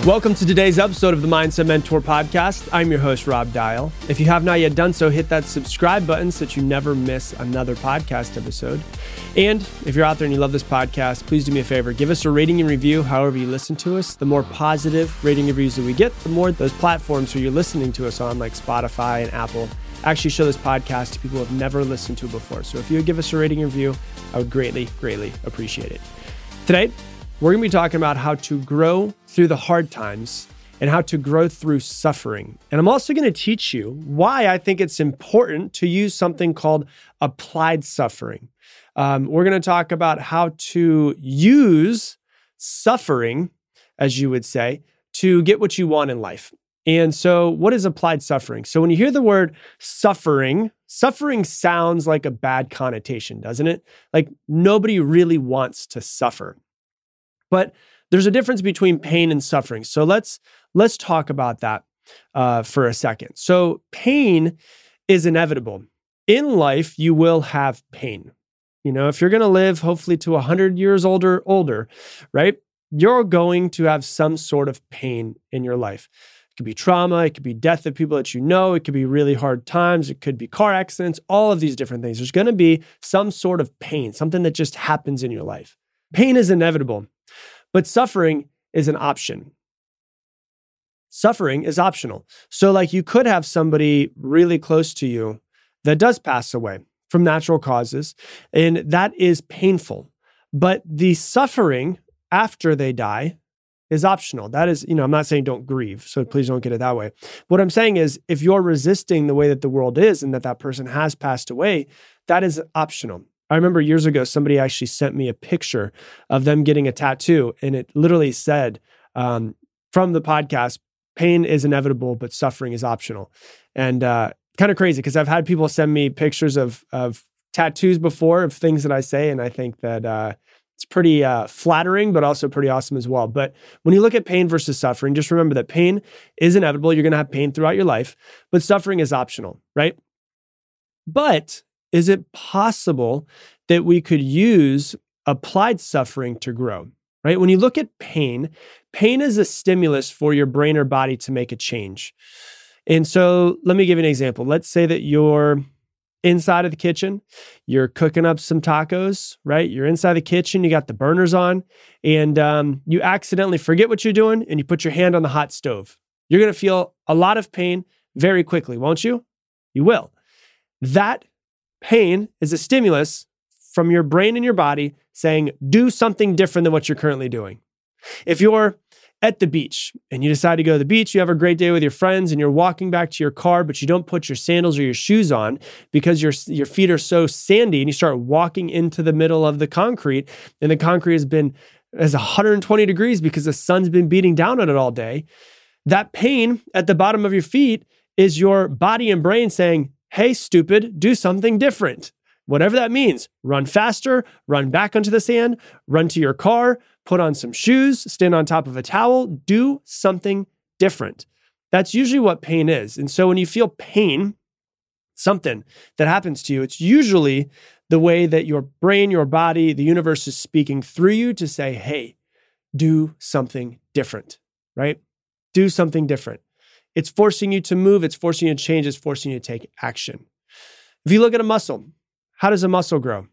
Welcome to today's episode of the Mindset Mentor Podcast. I'm your host, Rob Dial. If you have not yet done so, hit that subscribe button so that you never miss another podcast episode. And if you're out there and you love this podcast, please do me a favor. Give us a rating and review however you listen to us. The more positive rating and reviews that we get, the more those platforms where you're listening to us on, like Spotify and Apple, actually show this podcast to people who have never listened to it before. So if you would give us a rating and review, I would greatly, greatly appreciate it. Today, we're going to be talking about how to grow through the hard times and how to grow through suffering. And I'm also going to teach you why I think it's important to use something called applied suffering. We're going to talk about how to use suffering, as you would say, to get what you want in life. And so what is applied suffering? So when you hear the word suffering sounds like a bad connotation, doesn't it? Like nobody really wants to suffer. But there's a difference between pain and suffering. So let's talk about that for a second. So pain is inevitable. In life, you will have pain. You know, if you're going to live hopefully to 100 years older, right? You're going to have some sort of pain in your life. It could be trauma, it could be death of people that you know, it could be really hard times, it could be car accidents, all of these different things. There's going to be some sort of pain, something that just happens in your life. Pain is inevitable. But suffering is an option. Suffering is optional. So like you could have somebody really close to you that does pass away from natural causes, and that is painful. But the suffering after they die is optional. That is, I'm not saying don't grieve, so please don't get it that way. What I'm saying is if you're resisting the way that the world is and that person has passed away, that is optional. I remember years ago, somebody actually sent me a picture of them getting a tattoo, and it literally said from the podcast, pain is inevitable, but suffering is optional. And kind of crazy because I've had people send me pictures of tattoos before of things that I say, and I think that it's pretty flattering, but also pretty awesome as well. But when you look at pain versus suffering, just remember that pain is inevitable. You're going to have pain throughout your life, but suffering is optional, right? But is it possible that we could use applied suffering to grow, right? When you look at pain is a stimulus for your brain or body to make a change. And so let me give you an example. Let's say that you're inside of the kitchen, you're cooking up some tacos, right? You're inside the kitchen, you got the burners on, and you accidentally forget what you're doing and you put your hand on the hot stove. You're going to feel a lot of pain very quickly, won't you? You will. That pain is a stimulus from your brain and your body saying, do something different than what you're currently doing. If you're at the beach and you decide to go to the beach, you have a great day with your friends and you're walking back to your car, but you don't put your sandals or your shoes on because your feet are so sandy, and you start walking into the middle of the concrete, and the concrete has 120 degrees because the sun's been beating down on it all day. That pain at the bottom of your feet is your body and brain saying, hey, stupid, do something different. Whatever that means. Run faster, run back onto the sand, run to your car, put on some shoes, stand on top of a towel, do something different. That's usually what pain is. And so when you feel pain, something that happens to you, it's usually the way that your brain, your body, the universe is speaking through you to say, hey, do something different, right? Do something different. It's forcing you to move. It's forcing you to change. It's forcing you to take action. If you look at a muscle, how does a muscle grow?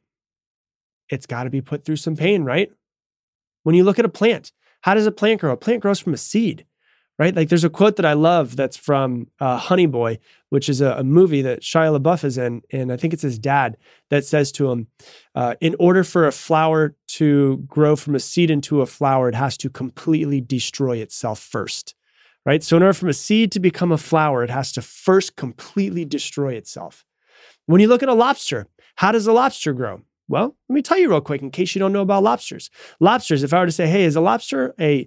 It's got to be put through some pain, right? When you look at a plant, how does a plant grow? A plant grows from a seed, right? Like there's a quote that I love that's from Honey Boy, which is a movie that Shia LaBeouf is in. And I think it's his dad that says to him, in order for a flower to grow from a seed into a flower, it has to completely destroy itself first. Right? So in order for a seed to become a flower, it has to first completely destroy itself. When you look at a lobster, how does a lobster grow? Well, let me tell you real quick in case you don't know about lobsters. Lobsters, if I were to say, hey, is a lobster a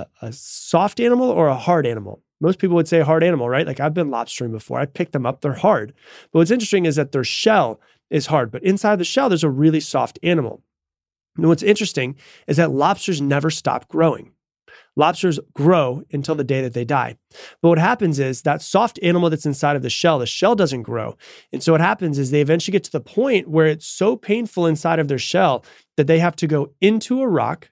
soft animal or a hard animal? Most people would say hard animal, right? Like I've been lobstering before. I picked them up. They're hard. But what's interesting is that their shell is hard. But inside the shell, there's a really soft animal. And what's interesting is that lobsters never stop growing. Lobsters grow until the day that they die. But what happens is that soft animal that's inside of the shell doesn't grow. And so what happens is they eventually get to the point where it's so painful inside of their shell that they have to go into a rock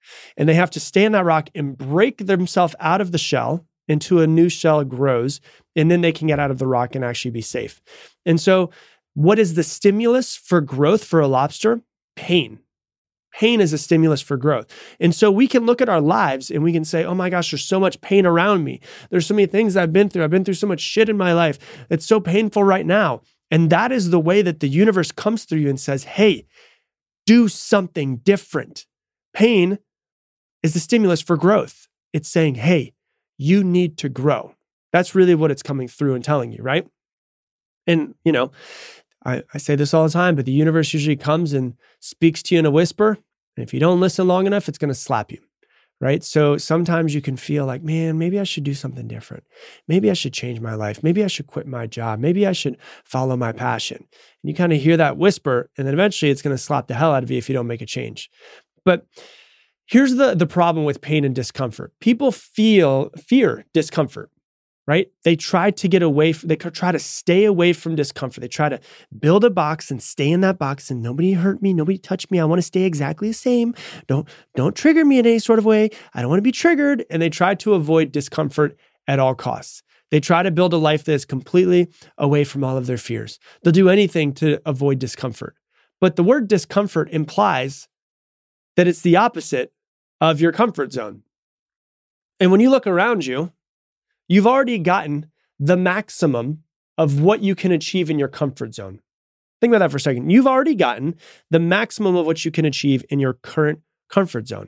And they have to stay in that rock and break themselves out of the shell until a new shell grows. And then they can get out of the rock and actually be safe. And so what is the stimulus for growth for a lobster? Pain. Pain is a stimulus for growth. And so we can look at our lives and we can say, oh my gosh, there's so much pain around me. There's so many things I've been through. I've been through so much shit in my life. It's so painful right now. And that is the way that the universe comes through you and says, hey, do something different. Pain is the stimulus for growth. It's saying, hey, you need to grow. That's really what it's coming through and telling you, right? And, I say this all the time, but the universe usually comes and speaks to you in a whisper. And if you don't listen long enough, it's going to slap you, right? So sometimes you can feel like, man, maybe I should do something different. Maybe I should change my life. Maybe I should quit my job. Maybe I should follow my passion. And you kind of hear that whisper, and then eventually it's going to slap the hell out of you if you don't make a change. But here's the problem with pain and discomfort. People fear discomfort. Right? They try to they try to stay away from discomfort. They try to build a box and stay in that box and nobody hurt me, nobody touched me. I want to stay exactly the same. Don't trigger me in any sort of way. I don't want to be triggered. And they try to avoid discomfort at all costs. They try to build a life that is completely away from all of their fears. They'll do anything to avoid discomfort. But the word discomfort implies that it's the opposite of your comfort zone. And when you look around you, you've already gotten the maximum of what you can achieve in your comfort zone. Think about that for a second. You've already gotten the maximum of what you can achieve in your current comfort zone.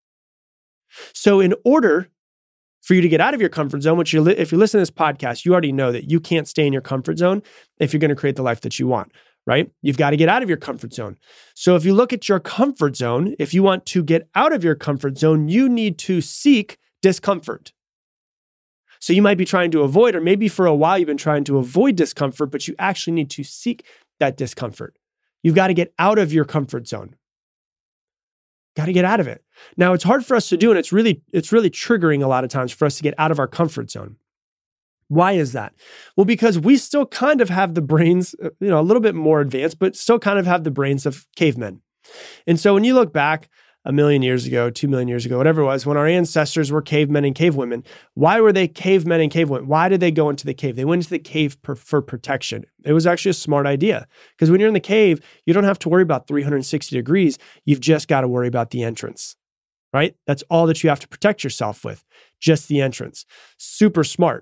So in order for you to get out of your comfort zone, if you listen to this podcast, you already know that you can't stay in your comfort zone if you're going to create the life that you want, right? You've got to get out of your comfort zone. So if you look at your comfort zone, if you want to get out of your comfort zone, you need to seek discomfort. So you might be trying to avoid, or maybe for a while you've been trying to avoid discomfort, but you actually need to seek that discomfort. You've got to get out of your comfort zone. Got to get out of it. Now, it's hard for us to do, and it's really triggering a lot of times for us to get out of our comfort zone. Why is that? Well, because we still kind of have the brains, a little bit more advanced, but still kind of have the brains of cavemen. And so when you look back 1 million years ago, 2 million years ago, whatever it was, when our ancestors were cavemen and cavewomen, why were they cavemen and cavewomen? Why did they go into the cave? They went into the cave for protection. It was actually a smart idea, because when you're in the cave, you don't have to worry about 360 degrees. You've just got to worry about the entrance, right? That's all that you have to protect yourself with, just the entrance. Super smart.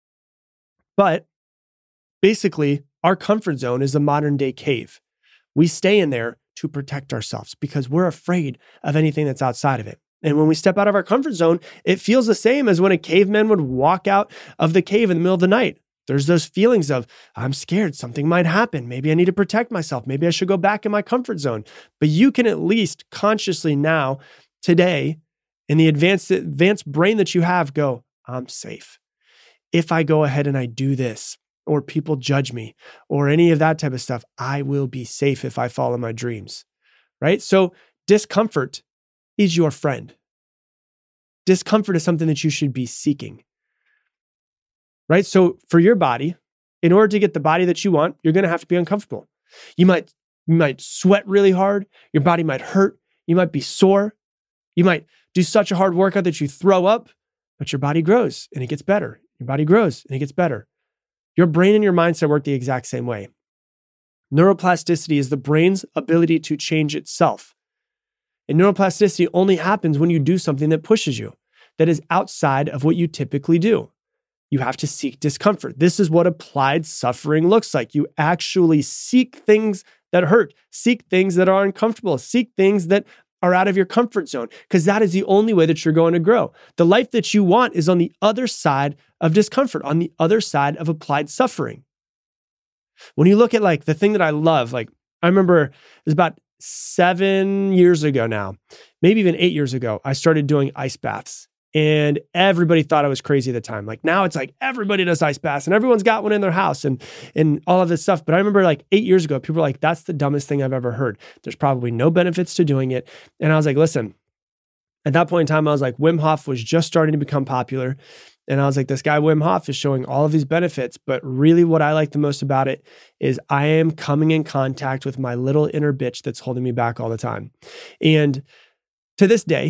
But basically, our comfort zone is a modern day cave. We stay in there to protect ourselves because we're afraid of anything that's outside of it. And when we step out of our comfort zone, it feels the same as when a caveman would walk out of the cave in the middle of the night. There's those feelings of, I'm scared, something might happen. Maybe I need to protect myself. Maybe I should go back in my comfort zone. But you can at least consciously now, today, in the advanced brain that you have, go, I'm safe. If I go ahead and I do this, or people judge me, or any of that type of stuff, I will be safe if I follow my dreams, right? So discomfort is your friend. Discomfort is something that you should be seeking, right? So for your body, in order to get the body that you want, you're going to have to be uncomfortable. You might sweat really hard. Your body might hurt. You might be sore. You might do such a hard workout that you throw up, but your body grows and it gets better. Your body grows and it gets better. Your brain and your mindset work the exact same way. Neuroplasticity is the brain's ability to change itself. And neuroplasticity only happens when you do something that pushes you, that is outside of what you typically do. You have to seek discomfort. This is what applied suffering looks like. You actually seek things that hurt, seek things that are uncomfortable, seek things that are out of your comfort zone, because that is the only way that you're going to grow. The life that you want is on the other side of discomfort, on the other side of applied suffering. When you look at the thing that I love, I remember it was about 7 years ago now, maybe even 8 years ago, I started doing ice baths. And everybody thought I was crazy at the time. Now it's everybody does ice baths and everyone's got one in their house and all of this stuff. But I remember 8 years ago, people were like, that's the dumbest thing I've ever heard. There's probably no benefits to doing it. And I was like, listen, at that point in time, I was like, Wim Hof was just starting to become popular. And I was like, this guy Wim Hof is showing all of these benefits. But really what I like the most about it is I am coming in contact with my little inner bitch that's holding me back all the time. And to this day,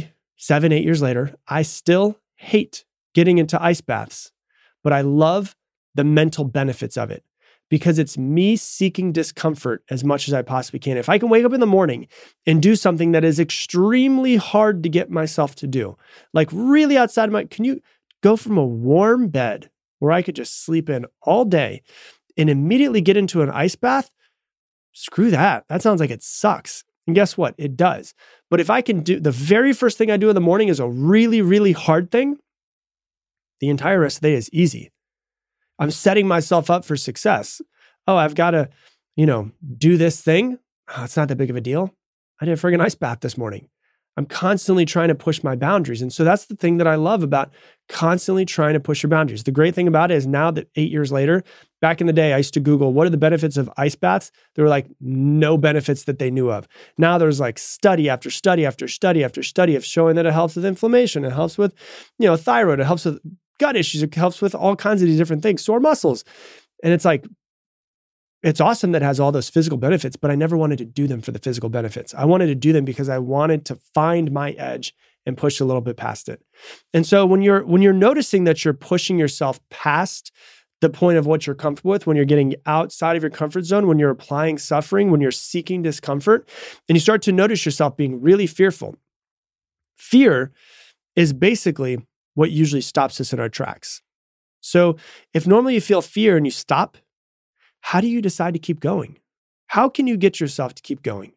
7, 8 years later, I still hate getting into ice baths, but I love the mental benefits of it because it's me seeking discomfort as much as I possibly can. If I can wake up in the morning and do something that is extremely hard to get myself to do, like really outside of can you go from a warm bed where I could just sleep in all day and immediately get into an ice bath? Screw that. That sounds like it sucks. And guess what? It does. But if I can do the very first thing I do in the morning is a really, really hard thing, the entire rest of the day is easy. I'm setting myself up for success. Oh, I've got to, do this thing. Oh, it's not that big of a deal. I did a friggin' ice bath this morning. I'm constantly trying to push my boundaries. And so that's the thing that I love about constantly trying to push your boundaries. The great thing about it is now that 8 years later, back in the day, I used to Google, what are the benefits of ice baths? There were like no benefits that they knew of. Now there's like study after study after study after study of showing that it helps with inflammation. It helps with, thyroid. It helps with gut issues. It helps with all kinds of these different things, sore muscles. And it's like, it's awesome that it has all those physical benefits, but I never wanted to do them for the physical benefits. I wanted to do them because I wanted to find my edge and push a little bit past it. And so when you're noticing that you're pushing yourself past the point of what you're comfortable with, when you're getting outside of your comfort zone, when you're applying suffering, when you're seeking discomfort, and you start to notice yourself being really fearful. Fear is basically what usually stops us in our tracks. So if normally you feel fear and you stop, how do you decide to keep going? How can you get yourself to keep going?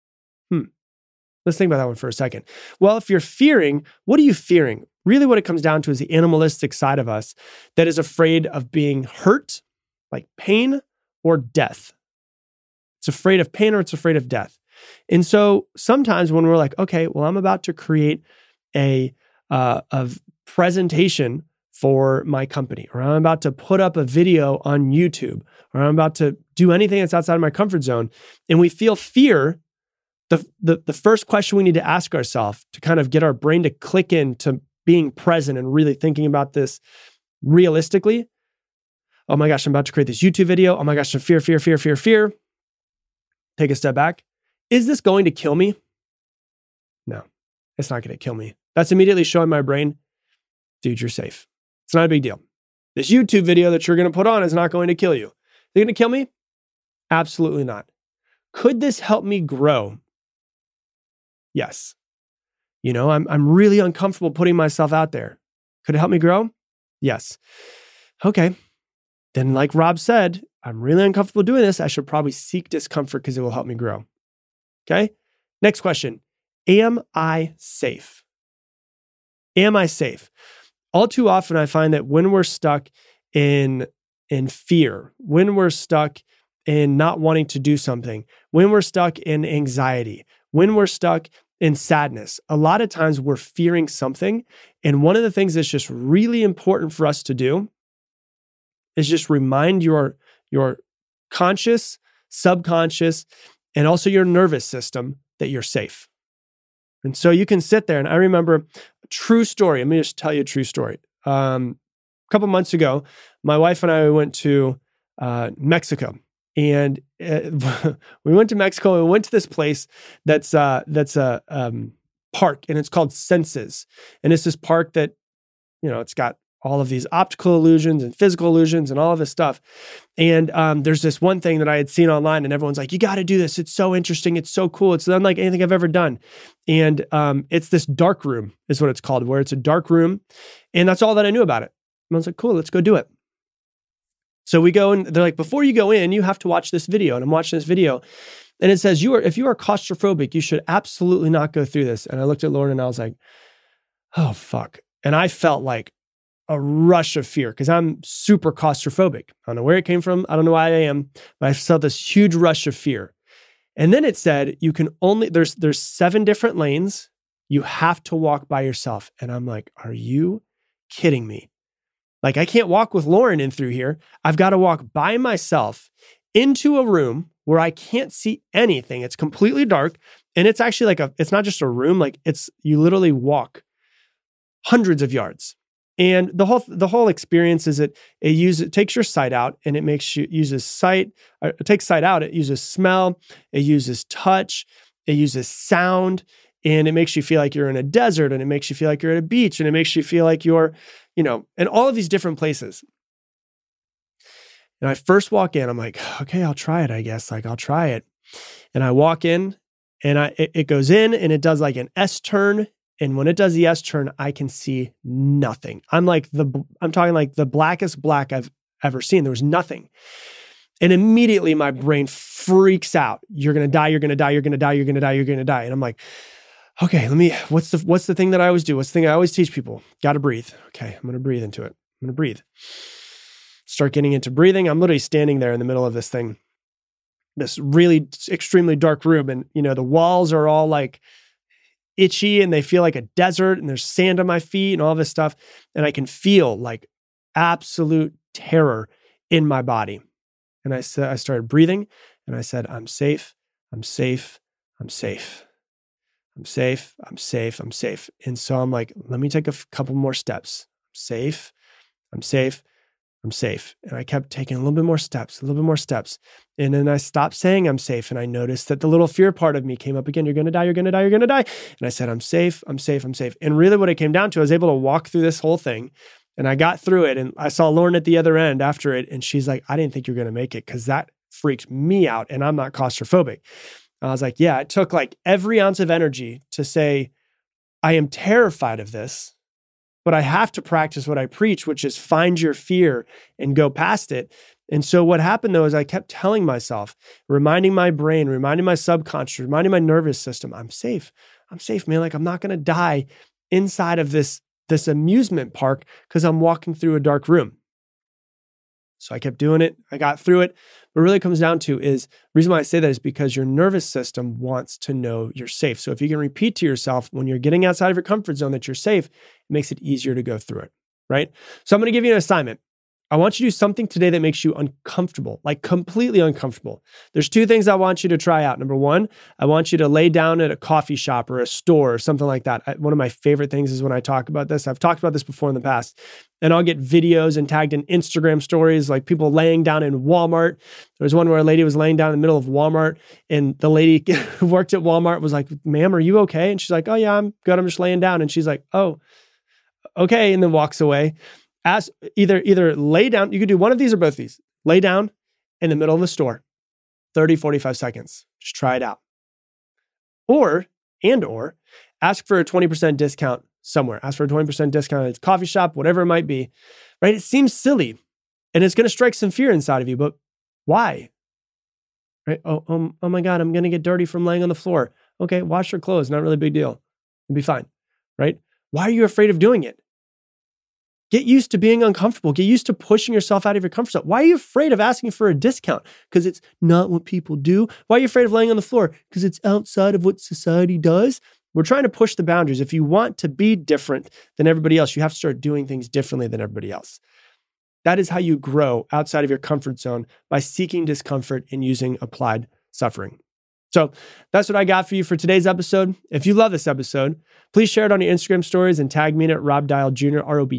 Let's think about that one for a second. Well, if you're fearing, what are you fearing? Really what it comes down to is the animalistic side of us that is afraid of being hurt, like pain or death. It's afraid of pain or it's afraid of death. And so sometimes when we're like, okay, well, I'm about to create a presentation for my company, or I'm about to put up a video on YouTube, or I'm about to do anything that's outside of my comfort zone, and we feel fear, the first question we need to ask ourselves to kind of get our brain to click into being present and really thinking about this realistically. Oh my gosh, I'm about to create this YouTube video. Oh my gosh, fear. Take a step back. Is this going to kill me? No, it's not going to kill me. That's immediately showing my brain, dude, you're safe. It's not a big deal. This YouTube video that you're going to put on is not going to kill you. Is it going to kill me? Absolutely not. Could this help me grow? Yes. I'm really uncomfortable putting myself out there. Could it help me grow? Yes. Okay. Then like Rob said, I'm really uncomfortable doing this. I should probably seek discomfort because it will help me grow. Okay. Next question. Am I safe? Am I safe? All too often, I find that when we're stuck in fear, when we're stuck in not wanting to do something, when we're stuck in anxiety, when we're stuck in sadness, a lot of times we're fearing something. And one of the things that's just really important for us to do is just remind your conscious, subconscious, and also your nervous system that you're safe. And so you can sit there, and I remember a true story. Let me just tell you a true story. A couple months ago, my wife and I went to Mexico, and we went to Mexico and we went to this place that's a park, and it's called Senses. And it's this park that, it's got all of these optical illusions and physical illusions and all of this stuff. And there's this one thing that I had seen online, and everyone's like, you got to do this. It's so interesting. It's so cool. It's unlike anything I've ever done. And it's this dark room is what it's called, where it's a dark room. And that's all that I knew about it. And I was like, cool, let's go do it. So we go, and they're like, before you go in, you have to watch this video. And I'm watching this video, and it says, if you are claustrophobic, you should absolutely not go through this. And I looked at Lauren and I was like, oh, fuck. And I felt like a rush of fear because I'm super claustrophobic. I don't know where it came from. I don't know why I am, but I felt this huge rush of fear. And then it said, you can only, there's 7 different lanes. You have to walk by yourself. And I'm like, are you kidding me? Like, I can't walk with Lauren in through here. I've got to walk by myself into a room where I can't see anything. It's completely dark. And it's actually it's not just a room. Like you literally walk hundreds of yards. And the whole experience is it takes your sight out, and it uses sight. It takes sight out. It uses smell. It uses touch. It uses sound. and it makes you feel like you're in a desert, and it makes you feel like you're at a beach, and it makes you feel like you're, in all of these different places. And I first walk in, I'm like, okay, I'll try it, I guess. Like, I'll try it. And I walk in, and it goes in, and it does like an S turn. And when it does the S turn, I can see nothing. I'm talking like the blackest black I've ever seen. There was nothing. And immediately my brain freaks out. You're going to die. You're going to die. You're going to die. You're going to die. You're going to die. And I'm like, okay, what's the thing that I always do? What's the thing I always teach people? Got to breathe. Okay. I'm going to breathe into it. I'm going to breathe. Start getting into breathing. I'm literally standing there in the middle of this thing, this really extremely dark room. And, the walls are all like itchy and they feel like a desert, and there's sand on my feet and all this stuff. And I can feel like absolute terror in my body. And I started breathing, and I said, I'm safe, I'm safe, I'm safe, I'm safe, I'm safe, I'm safe. And so I'm like, let me take a couple more steps. I'm safe, I'm safe, I'm safe. And I kept taking a little bit more steps. And then I stopped saying I'm safe. And I noticed that the little fear part of me came up again. You're going to die, you're going to die, you're going to die. And I said, I'm safe, I'm safe, I'm safe. And really what it came down to, I was able to walk through this whole thing. And I got through it, and I saw Lauren at the other end after it. And she's like, I didn't think you were going to make it, because that freaked me out, and I'm not claustrophobic. And I was like, yeah, it took like every ounce of energy to say, I am terrified of this, but I have to practice what I preach, which is find your fear and go past it. And so what happened though is I kept telling myself, reminding my brain, reminding my subconscious, reminding my nervous system, I'm safe, man. Like, I'm not going to die inside of this amusement park because I'm walking through a dark room. So I kept doing it. I got through it. What it really comes down to is, the reason why I say that is because your nervous system wants to know you're safe. So if you can repeat to yourself when you're getting outside of your comfort zone that you're safe, it makes it easier to go through it, right? So I'm going to give you an assignment. I want you to do something today that makes you uncomfortable, like completely uncomfortable. There's two things I want you to try out. Number one, I want you to lay down at a coffee shop or a store or something like that. One of my favorite things is when I talk about this. I've talked about this before in the past, and I'll get videos and tagged in Instagram stories, like people laying down in Walmart. There was one where a lady was laying down in the middle of Walmart, and the lady who worked at Walmart was like, ma'am, are you okay? And she's like, oh yeah, I'm good. I'm just laying down. And she's like, oh, okay. And then walks away. As either lay down, you could do one of these or both these. Lay down in the middle of the store, 30, 45 seconds. Just try it out. Or ask for a 20% discount somewhere. Ask for a 20% discount at a coffee shop, whatever it might be, right? It seems silly, and it's going to strike some fear inside of you, but why? Right? Oh my God, I'm going to get dirty from laying on the floor. Okay, wash your clothes. Not really a big deal. It'll be fine, right? Why are you afraid of doing it? Get used to being uncomfortable. Get used to pushing yourself out of your comfort zone. Why are you afraid of asking for a discount? Because it's not what people do. Why are you afraid of laying on the floor? Because it's outside of what society does. We're trying to push the boundaries. If you want to be different than everybody else, you have to start doing things differently than everybody else. That is how you grow outside of your comfort zone, by seeking discomfort and using applied suffering. So that's what I got for you for today's episode. If you love this episode, please share it on your Instagram stories and tag me in it, Rob Dial Jr.,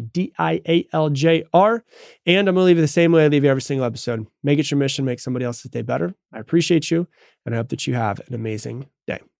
ROBDIALJR. And I'm going to leave you the same way I leave you every single episode. Make it your mission, make somebody else's day better. I appreciate you, and I hope that you have an amazing day.